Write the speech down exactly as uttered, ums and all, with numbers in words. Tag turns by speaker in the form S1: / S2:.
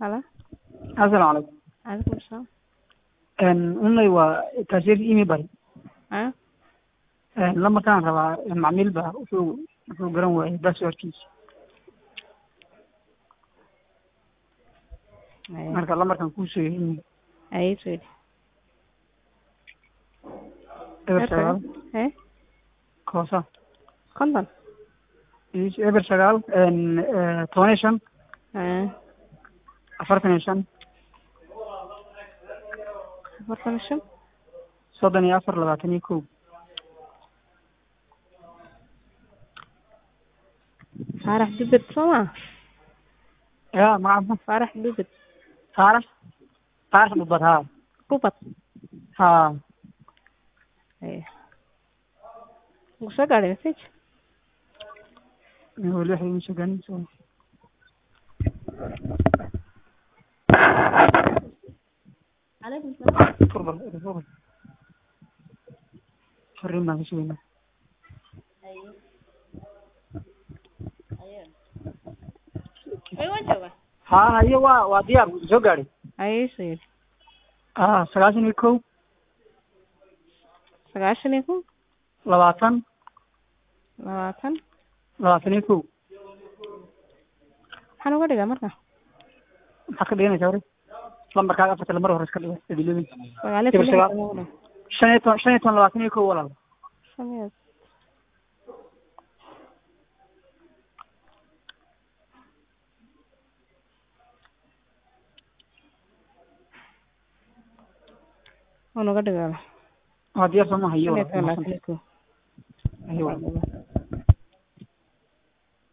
S1: Halo.
S2: Assalaamu calaykum.
S1: Calaykum asalaam.
S2: Een unlay waa kaasir imi bari.
S1: Ah,
S2: Een lamarkaan rabaa macmiil baa wuxuu wuxuu garan waayay passwordkiisa.
S1: ay
S2: Marka lamarkaan kuu soo yeerin.
S1: ay sweet.
S2: Eber sagaal
S1: Eh?
S2: koosa.
S1: Konton.
S2: Is eber sagaal een eh, toban iyo shan
S1: Ah,
S2: afartan iyo shan
S1: afartan iyo shan.
S2: soddon iyo afar labaatan iyo kow.
S1: Faarax Dibed soma.
S2: Ya magaca
S1: Faarax Dibed.
S2: Faarax Faarax Dubad haa.
S1: Kubad.
S2: Haa.
S1: Ay. Gusa gaadhay message.
S2: Weli waxay ii soo gaareen soo.
S1: Calaykum asalaam.
S2: Furbal furbal. Fariin baan ka sugaynaa.
S1: Ay. Ayo. Ay waan joogaa.
S2: Haa haye waa waa diyaar wuu soo gaadhay.
S1: Ay sweet.
S2: Ah sagaashan iyo kow
S1: Sagaashan iyo kow.
S2: labaatan
S1: Labaatan.
S2: labaatan iyo kow.
S1: Maxaan uga dhigaa marka?
S2: Maxaa ka dhiganaysaa hore? Lambarkaaga afarta lambar hore iska dhiga idilooyin.
S1: Sagaal iyo
S2: Eber sagaal.
S1: toban.
S2: shan iyo toban shan iyo toban labaatan iyo kow walaal.
S1: Sameeyay. Waan uga dhigaa.
S2: Waa diyaar soo ma hayo
S1: Shan iyo toban
S2: walaal.
S1: labaatan iyo kow.
S2: Hayo walaal.